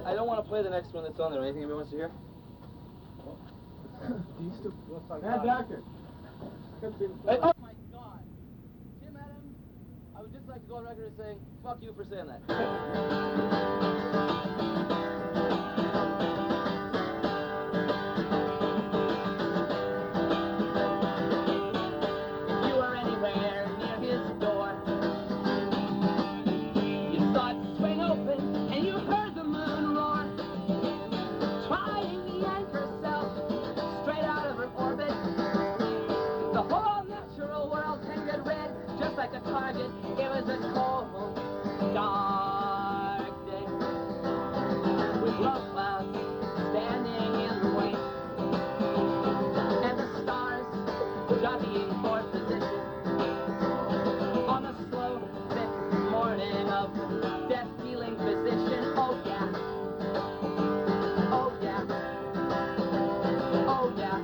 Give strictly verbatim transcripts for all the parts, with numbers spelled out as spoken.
I don't want to play the next one that's on there. Anything anybody wants to hear? Hey, doctor. Hey, oh my God! Tim Adams, I would just like to go on record as saying, fuck you for saying that. If you were anywhere near his door, you saw it swing open and you heard the moon roar, trying to yank herself straight out of her orbit. The whole natural world can get red, just like a target. It was a cold, dark day, with low clouds standing in the way, and the stars jockeying for position on the slow, thick morning of death-dealing physician. Oh yeah, oh yeah, oh yeah.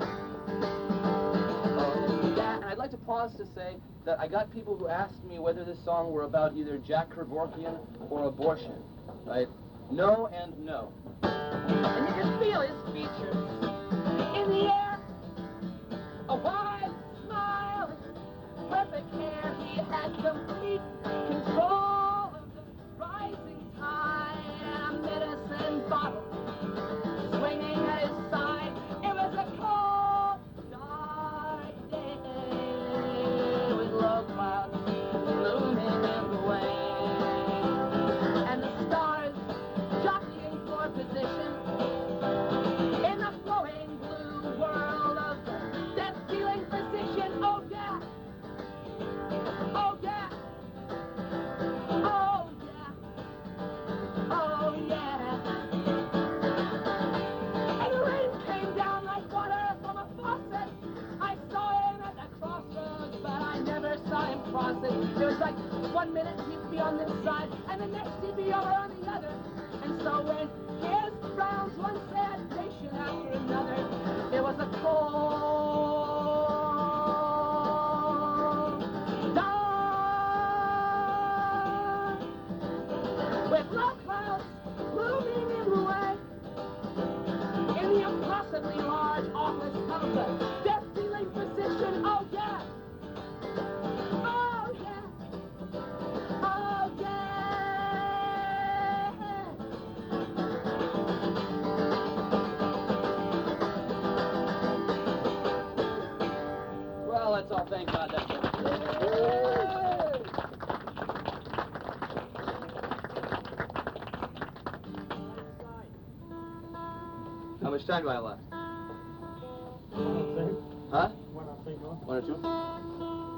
And I'd like to pause to say that I got people who asked me whether this song were about either Jack Kevorkian or abortion, right? No and no. And you can feel his features in the air, a wide smile, perfect hair. He had complete control of the rising tide, and a medicine bottle swinging at his side. It was a cold, dark day with low clouds looming in the way, and the stars jockeying for position in the flowing blue world of the death-dealing physician. Oh yeah, oh yeah, oh yeah, oh yeah. And the rain came down like water from a faucet. I saw him at the crossroads, but I never saw him cross it. It was like one minute he'd be on this side, and the next he'd be over on the other. And so when his frowns one sad patient after another, it was a cold, dark, with low clouds looming in the way, in the impossibly large office of the death-dealing physician. Oh yeah, oh yeah, oh yeah. Well, that's all. Thank God. That's it. How much time do I have left? Huh? One or two?